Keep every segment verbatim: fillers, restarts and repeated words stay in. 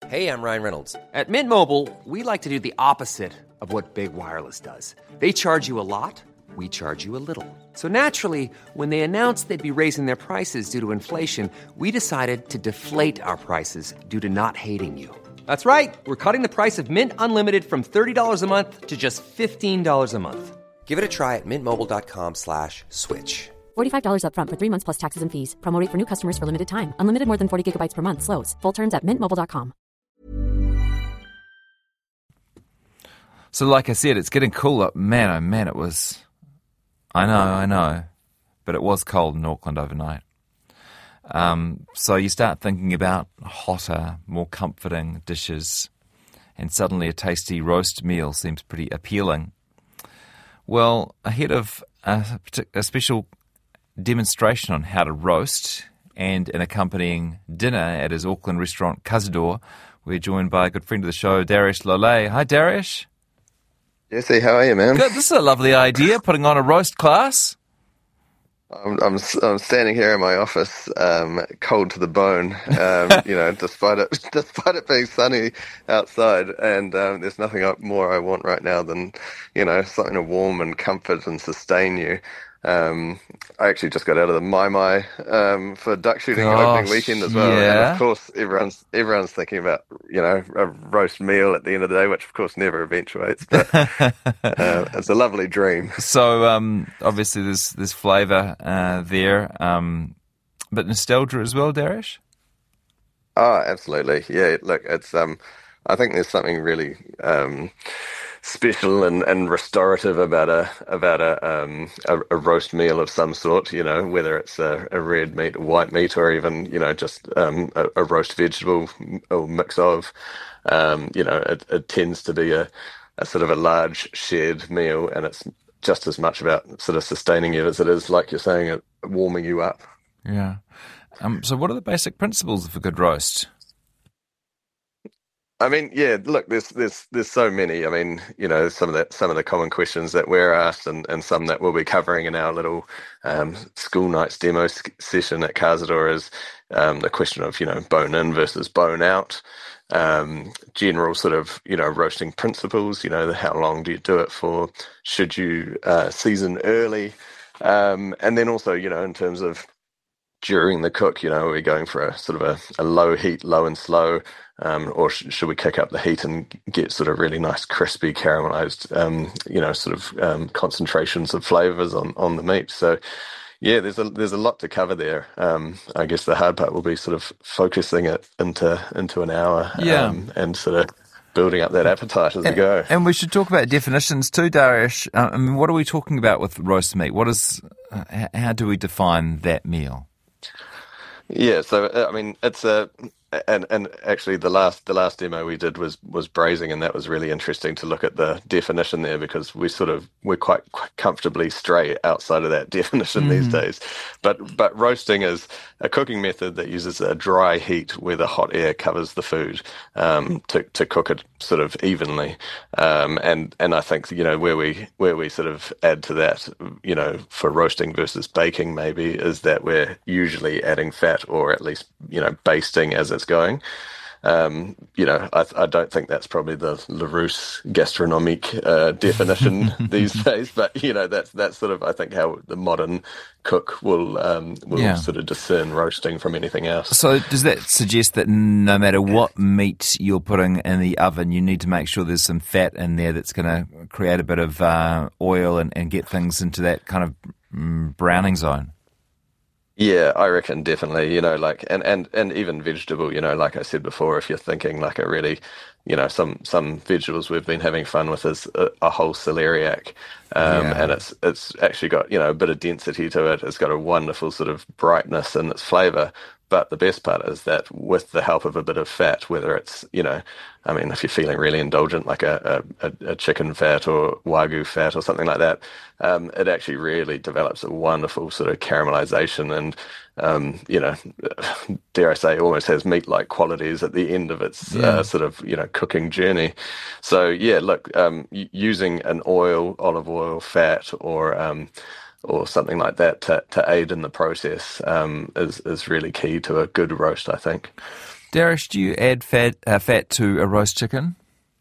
Hey, I'm Ryan Reynolds. At Mint Mobile, we like to do the opposite of what Big Wireless does. They charge you a lot, we charge you a little. So naturally, when they announced they'd be raising their prices due to inflation, we decided to deflate our prices due to not hating you. That's right. We're cutting the price of Mint Unlimited from thirty dollars a month to just fifteen dollars a month. Give it a try at mintmobile.com slash switch. forty-five dollars up front for three months plus taxes and fees. Promo rate for new customers for limited time. Unlimited more than forty gigabytes per month. Slows full terms at mint mobile dot com. So like I said, it's getting cooler. Man, oh man, it was... I know, I know. But it was cold in Auckland overnight. Um, so you start thinking about hotter, more comforting dishes, and suddenly a tasty roast meal seems pretty appealing. Well, ahead of a, a special demonstration on how to roast and an accompanying dinner at his Auckland restaurant Cazador, we're joined by a good friend of the show, Dariusz Lole. Hi, Dariusz. Jesse, how are you, man? Good. This is a lovely idea, putting on a roast class. I'm I'm, I'm standing here in my office, um, cold to the bone. Um, you know, despite it despite it being sunny outside, and um, there's nothing more I want right now than, you know, something to warm and comfort and sustain you. Um, I actually just got out of the Mai Mai um, for duck shooting Gosh, opening weekend as well. yeah. And of course, everyone's everyone's thinking about, you know, a roast meal at the end of the day, which of course never eventuates, but uh, it's a lovely dream. So um, obviously there's there's flavour uh, there, um, but nostalgia as well, Dariusz? Oh, absolutely. Yeah, look, it's um, I think there's something really um, special and, and restorative about a about a, um, a a roast meal of some sort. You know, whether it's a, a red meat, a white meat, or even, you know, just um, a, a roast vegetable or mix of. Um, you know, it, it tends to be a, a sort of a large shared meal, and it's just as much about sort of sustaining you as it is, like you're saying, it warming you up. Yeah. Um, so what are the basic principles of a good roast? I mean, yeah, look, there's there's there's so many. I mean, you know, some of the some of the common questions that we're asked, and, and some that we'll be covering in our little um, school nights demo session at Cazador is um, the question of, you know, bone in versus bone out, um, general sort of, you know, roasting principles. You know, how long do you do it for? Should you uh, season early? Um, and then also, you know, in terms of during the cook, you know, are we going for a sort of a, a low heat, low and slow, um, or sh- should we kick up the heat and get sort of really nice, crispy, caramelized, um, you know, sort of um, concentrations of flavors on, on the meat? So, yeah, there's a there's a lot to cover there. Um, I guess the hard part will be sort of focusing it into into an hour, Yeah. um, and sort of building up that appetite as we go. And we should talk about definitions too, Dariusz. Uh, I mean, what are we talking about with roast meat? What is, uh, h- how do we define that meal? Yeah, so uh, I mean, it's a and and actually the last the last demo we did was was braising, and that was really interesting to look at the definition there, because we sort of we're quite, quite comfortably stray outside of that definition these days. But but roasting is a cooking method that uses a dry heat where the hot air covers the food um, to to cook it sort of evenly. Um, and and I think, you know, where we where we sort of add to that, you know, for roasting versus baking maybe, is that we're usually adding fat, or at least, you know, basting as it's going. Um, you know, I, I don't think that's probably the Larousse gastronomique uh, definition these days, but, you know, that's that's sort of, I think, how the modern cook will um, will Yeah. sort of discern roasting from anything else. So does that suggest that no matter what meat you're putting in the oven, you need to make sure there's some fat in there that's going to create a bit of uh, oil and, and get things into that kind of mm, browning zone? Yeah, I reckon definitely, you know, like, and, and, and even vegetable, you know, like I said before, if you're thinking like a really, you know, some, some vegetables we've been having fun with is a, a whole celeriac, um, Yeah. and it's, it's actually got, you know, a bit of density to it. It's got a wonderful sort of brightness in its flavor. But the best part is that with the help of a bit of fat, whether it's, you know, I mean, if you're feeling really indulgent, like a, a, a chicken fat or Wagyu fat or something like that, um, it actually really develops a wonderful sort of caramelization and, um, you know, dare I say, almost has meat-like qualities at the end of its Yeah. uh, sort of, you know, cooking journey. So, yeah, look, um, y- using an oil, olive oil, fat, or um, or something like that to, to aid in the process um, is, is really key to a good roast, I think. Darius, do you add fat, uh, fat to a roast chicken?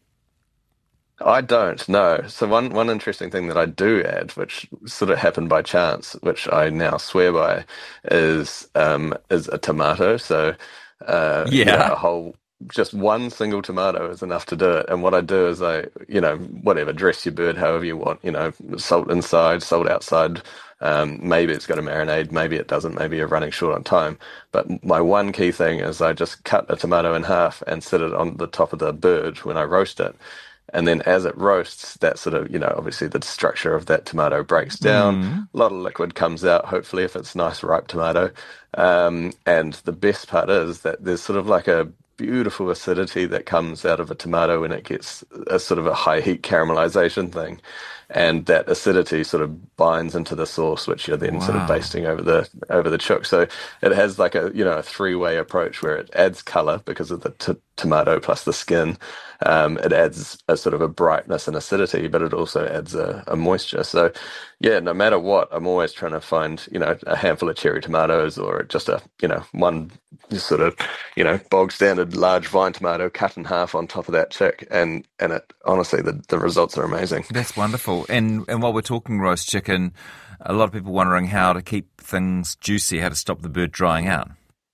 I don't, no. So one one interesting thing that I do add, which sort of happened by chance, which I now swear by, is um is a tomato. So uh you know, Yeah. a whole just one single tomato is enough to do it. And what I do is I, you know, whatever, dress your bird however you want, you know, salt inside, salt outside. Um, maybe it's got a marinade, maybe it doesn't, maybe you're running short on time. But my one key thing is I just cut a tomato in half and sit it on the top of the bird when I roast it. And then as it roasts, that sort of, you know, obviously the structure of that tomato breaks down. A lot of liquid comes out, hopefully, if it's nice, ripe tomato. Um, and the best part is that there's sort of like a beautiful acidity that comes out of a tomato when it gets a sort of a high heat caramelization thing. And that acidity sort of binds into the sauce, which you're then wow. sort of basting over the over the chook. So it has like a, you know, a three-way approach where it adds color because of the t- tomato plus the skin. Um, it adds a sort of a brightness and acidity, but it also adds a, a moisture. So, yeah, no matter what, I'm always trying to find, you know, a handful of cherry tomatoes or just a, you know, one sort of, you know, bog standard large vine tomato cut in half on top of that chick. And, and it, honestly, the, the results are amazing. That's wonderful. And, and while we're talking roast chicken, a lot of people wondering how to keep things juicy, how to stop the bird drying out.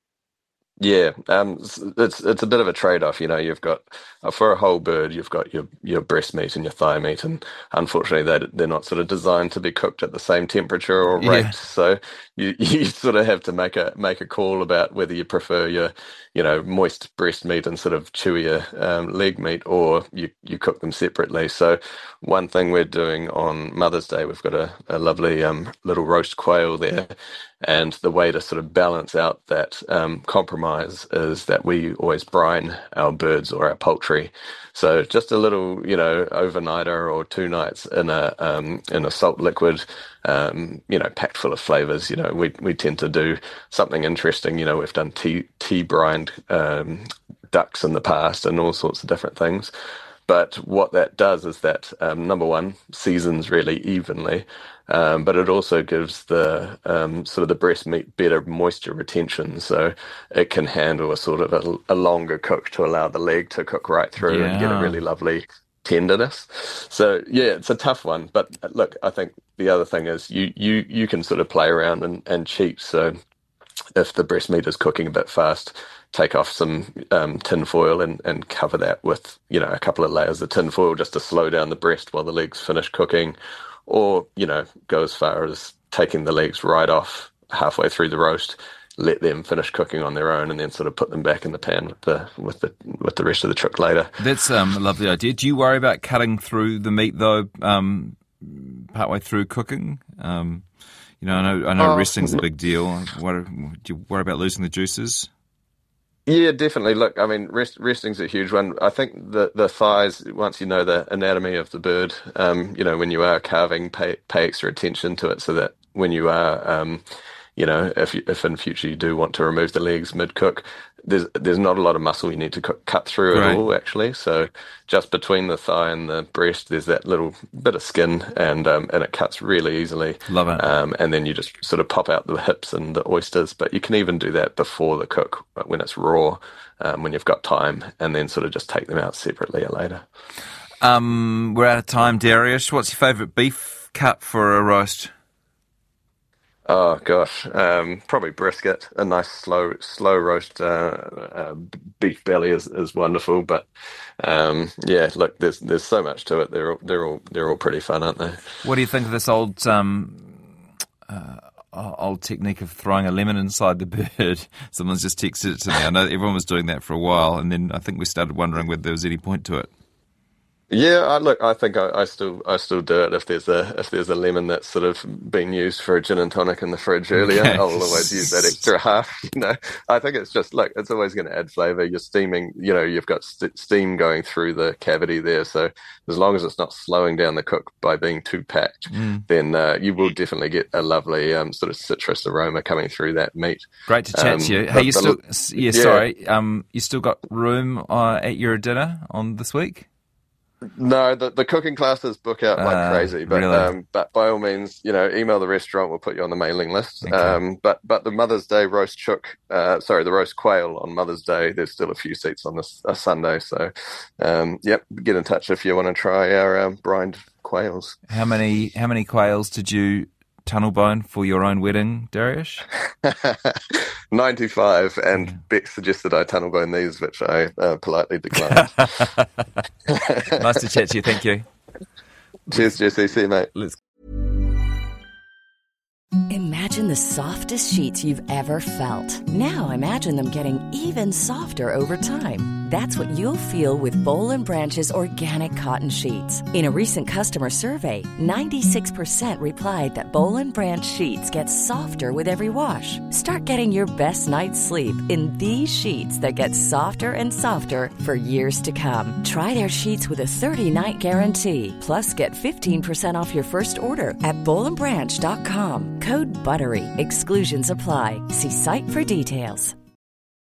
Yeah, um, it's it's a bit of a trade-off, you know. You've got uh, for a whole bird, you've got your your breast meat and your thigh meat, and unfortunately, they they're not sort of designed to be cooked at the same temperature or rate. Yeah. So you you sort of have to make a make a call about whether you prefer your you know moist breast meat and sort of chewier um, leg meat, or you you cook them separately. So one thing we're doing on Mother's Day, we've got a, a lovely um, little roast quail there. And the way to sort of balance out that um, compromise is that we always brine our birds or our poultry. So just a little, you know, overnighter or two nights in a um, in a salt liquid, um, you know, packed full of flavors. You know, we we tend to do something interesting. You know, we've done tea tea brined um, ducks in the past and all sorts of different things. But what that does is that, um, number one, seasons really evenly, um, but it also gives the um, sort of the breast meat better moisture retention, so it can handle a sort of a, a longer cook to allow the leg to cook right through yeah. and get a really lovely tenderness. So yeah, it's a tough one. But look, I think the other thing is you you you can sort of play around and, and cheat. So if the breast meat is cooking a bit fast, take off some um, tin foil and, and cover that with, you know, a couple of layers of tin foil just to slow down the breast while the legs finish cooking. Or, you know, go as far as taking the legs right off halfway through the roast, let them finish cooking on their own, and then sort of put them back in the pan with the with the with the rest of the chook later. That's um, a lovely idea. Do you worry about cutting through the meat though, um, partway through cooking? Um, you know, I know I know oh, resting's a big deal. What, do you worry about losing the juices? Yeah, definitely. Look, I mean, rest, resting's a huge one. I think the the thighs, once you know the anatomy of the bird, um, you know, when you are carving, pay pay extra attention to it, so that when you are, um, you know, if you, if in future you do want to remove the legs mid cook, there's there's not a lot of muscle you need to cook, cut through right. at all, actually. So just between the thigh and the breast, there's that little bit of skin, and um, and it cuts really easily. Love it. Um, and then you just sort of pop out the hips and the oysters, but you can even do that before the cook when it's raw, um, when you've got time, and then sort of just take them out separately later. Um, we're out of time, Darius. What's your favourite beef cut for a roast? Oh gosh, um, probably brisket. A nice slow, slow roast uh, uh, beef belly is, is wonderful. But um, yeah, look, there's there's so much to it. They're all, they're all they're all pretty fun, aren't they? What do you think of this old um, uh, old technique of throwing a lemon inside the bird? Someone's just texted it to me. I know everyone was doing that for a while, and then I think we started wondering whether there was any point to it. Yeah, I, look, I think I, I still, I still do it if there's a, if there's a lemon that's sort of been used for a gin and tonic in the fridge earlier. Okay. I'll always use that extra half. You know, I think it's just look, it's always going to add flavour. You're steaming, you know, you've got st- steam going through the cavity there, so as long as it's not slowing down the cook by being too packed, mm. then uh, you will definitely get a lovely um, sort of citrus aroma coming through that meat. Great to chat um, to you. Hey, but, you but still, look, yeah, yeah, sorry, um, you still got room uh, at your dinner on this week? No, the, the cooking classes book out like Uh, crazy, but really? um, but by all means, you know, email the restaurant. We'll put you on the mailing list. Okay. Um, but but the Mother's Day roast chook, uh, sorry, the roast quail on Mother's Day. There's still a few seats on this a Sunday, so um, yep, get in touch if you want to try our um, brined quails. How many how many quails did you tunnel bone for your own wedding, Darius? ninety-five, and Mm. Beck suggested I tunnel bone these, which I uh, politely declined. Nice to chat to you. Thank you. Cheers, Jesse. See you, mate. Let's. Imagine the softest sheets you've ever felt. Now imagine them getting even softer over time. That's what you'll feel with Boll and Branch's organic cotton sheets. In a recent customer survey, ninety-six percent replied that Boll and Branch sheets get softer with every wash. Start getting your best night's sleep in these sheets that get softer and softer for years to come. Try their sheets with a thirty-night guarantee. Plus, get fifteen percent off your first order at boll and branch dot com. Code BUTTERY. Exclusions apply. See site for details.